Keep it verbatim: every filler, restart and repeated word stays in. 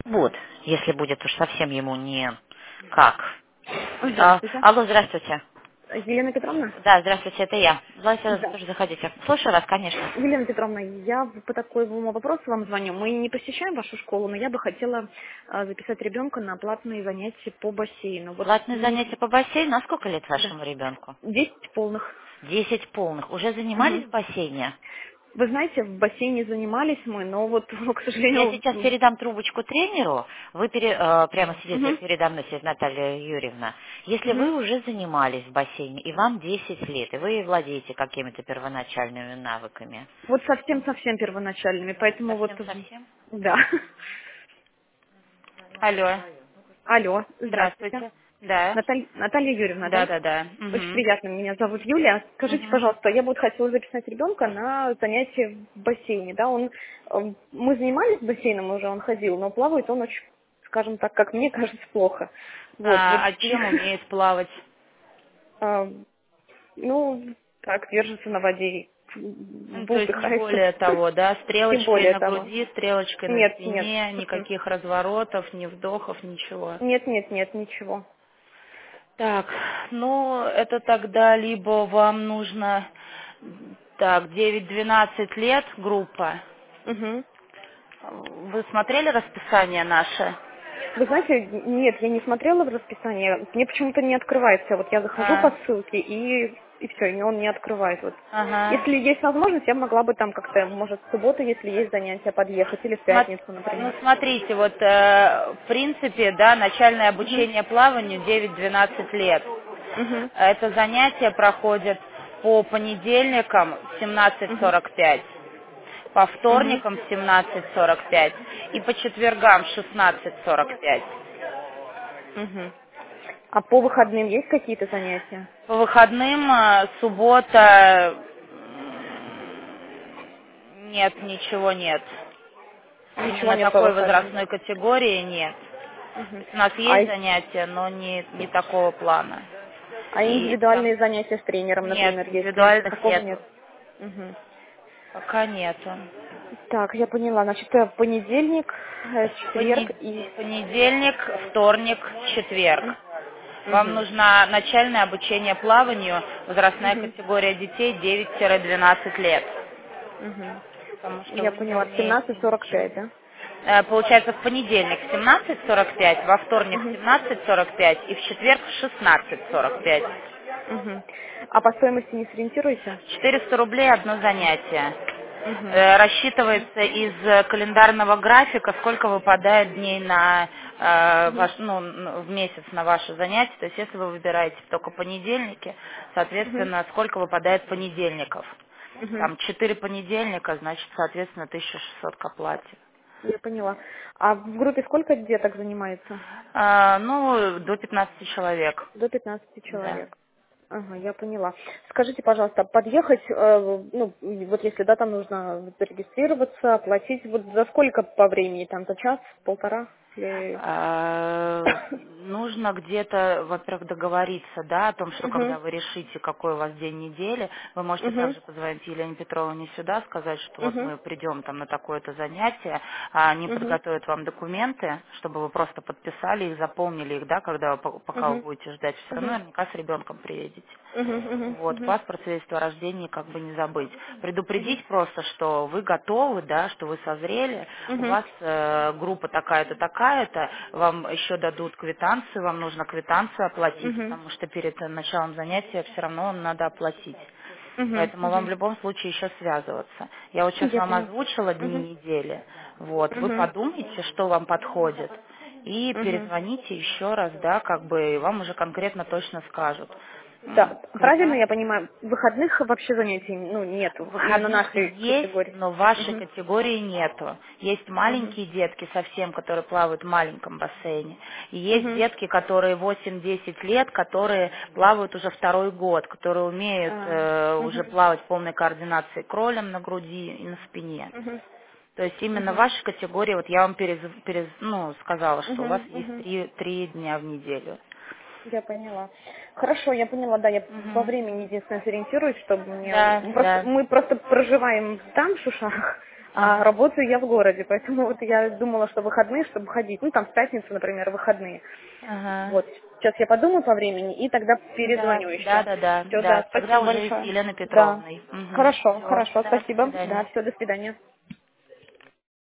Вот, если будет уж совсем ему не как. А, Здравствуйте. алло, здравствуйте. Елена Петровна? Да, здравствуйте, это я. Давайте Да. тоже заходите. Слушаю вас, конечно. Елена Петровна, я по такому вопросу вам звоню. Мы не посещаем вашу школу, но я бы хотела а, записать ребенка на платные занятия по бассейну. Вот Платные не... занятия по бассейну. А сколько лет Да. вашему ребенку? десять полных. Десять полных. Уже Мгм. занимались в бассейне? Вы знаете, в бассейне занимались мы, но вот, к Я сожалению... сейчас м, передам трубочку тренеру. Вы пере- э, прямо сидите мгм. передо мной, сидит Наталья Юрьевна. Если Мгм. вы уже занимались в бассейне, и вам десять лет, и вы владеете какими-то первоначальными навыками. Вот совсем-совсем первоначальными, поэтому вот... м, Совсем-совсем? Да. Алло. Алло, здравствуйте. Здравствуйте. Да. Наталь- Наталья Юрьевна, Да, да? да, да. Очень Угу. приятно, меня зовут Юлия. Скажите, Угу. пожалуйста, я бы вот хотела записать ребенка на занятия в бассейне, да, он, эм, мы занимались бассейном уже, он ходил, но плавает он очень, скажем так, как мне кажется, плохо. Вот, вот, А, а чем умеет плавать? а, ну, так, держится на воде, Ну, то есть не бултыхается, более того, да, не стрелочкой более на того. груди, стрелочкой на Нет, нет, спине, м-м. никаких разворотов, ни вдохов, ничего. нет, нет, нет, ничего. Так, ну, это тогда либо вам нужно, так, девять-двенадцать лет группа. Мгм. Вы смотрели расписание наше? Вы знаете, нет, я не смотрела в расписание, мне почему-то не открывается. Вот я захожу А, по ссылке и, и все, и он не открывает. Вот. ага. Если есть возможность, я могла бы там как-то, может, в субботу, если есть занятия, подъехать, или в Смо- пятницу, Ну, например. смотрите, вот э, в принципе, да, начальное Угу. обучение плаванию девять-двенадцать лет. Угу. Это занятие проходит по понедельникам в семнадцать Угу. сорок пять, по Угу. вторникам в семнадцать сорок пять и по четвергам в шестнадцать сорок пять. Угу. А по выходным есть какие-то занятия? По выходным э, суббота м, нет, ничего нет. Ничего Именно нет по такой выходным. возрастной категории нет. То Угу. есть у нас А, есть занятия, но не, не такого плана. а И там индивидуальные занятия с тренером, нет, например, если индивидуальных такого нету. нет? Угу. Пока нету. Так, я поняла. Значит, э, понедельник, э, четверг Пони- и... Понедельник, вторник, четверг. Вам Угу. нужно начальное обучение плаванию, возрастная Угу. категория детей девять-двенадцать лет. Угу. Потому что Я вы не поняла. В умеете семнадцать сорок ничего. пять, да? Э, Получается, в понедельник в семнадцать сорок пять, во вторник в Угу. семнадцать сорок пять и в четверг в шестнадцать сорок пять. Угу. А по стоимости не сориентируете? четыреста рублей одно занятие. Угу. Э, Рассчитывается из э, календарного графика, сколько выпадает дней на э, Угу. ваш, ну, н- в месяц на ваше занятие. То есть если вы выбираете только понедельники, Угу. соответственно, сколько выпадает понедельников. Угу. Там четыре понедельника, значит, соответственно, тысяча шестьсот к оплате. Я поняла. А в группе сколько деток занимается? А, ну, до пятнадцати человек. До пятнадцати Да. человек. Ага, я поняла. Скажите, пожалуйста, подъехать, э, ну, вот если, да, там нужно зарегистрироваться, оплатить, вот за сколько по времени, там, за час, полтора? Или... А, Нужно где-то, во-первых, договориться, да, о том, что Угу. когда вы решите, какой у вас день недели, вы можете Угу. также позвонить Елене Петровне сюда, сказать, что вот Угу. мы придем там на такое-то занятие, а они Угу. подготовят вам документы, чтобы вы просто подписали их, заполнили их, да, когда вы, по- пока вы Угу. будете ждать, все равно Угу. наверняка с ребенком приедете. Угу. Угу. Вот, Угу. паспорт, свидетельство о рождении, как бы не забыть. Угу. Предупредить просто, что вы готовы, да, что вы созрели, у Угу. вас э, группа такая-то, такая-то, вам еще дадут квитанцию, вам нужно квитанцию оплатить, Угу. потому что перед э, началом занятия все равно вам надо оплатить. Угу. Поэтому вам Угу. в любом случае еще связываться. Я вот сейчас Я вам поняла. озвучила Угу. дни недели. Вот, вы Угу. подумайте, что вам подходит. И Угу. перезвоните еще раз, да, как бы и вам уже конкретно точно скажут. М, Да, правильно Когда я понимаю, выходных вообще занятий, ну, нету, именно выходных нашей есть, категории. но вашей Угу. категории нету. Есть Угу. маленькие детки совсем, которые плавают в маленьком бассейне. И есть Угу. детки, которые восемь-десять лет, которые плавают уже второй год, которые умеют А, э, угу. уже плавать полной координацией кролем на груди и на спине. Угу. То есть именно Угу. ваша категория, вот я вам перез, перез- ну, сказала, что у вас Угу. есть Угу. три, три дня в неделю. Я поняла. Хорошо, я поняла, да, я по Мгм. времени единственное сориентируюсь, чтобы мне... Да, мы Просто, да. мы просто проживаем там, в Шушах, А Ага. работаю я в городе, поэтому вот я думала, что выходные, чтобы ходить. Ну, там в пятницу, например, выходные. Ага. Вот. Сейчас я подумаю по времени и тогда Да, перезвоню да, еще. да, да, Все, да. да, Тогда спасибо уже с большое. Еленой Да. Петровной. Угу. Хорошо, Все, хорошо, да, до спасибо. Да, свидания. все, до свидания.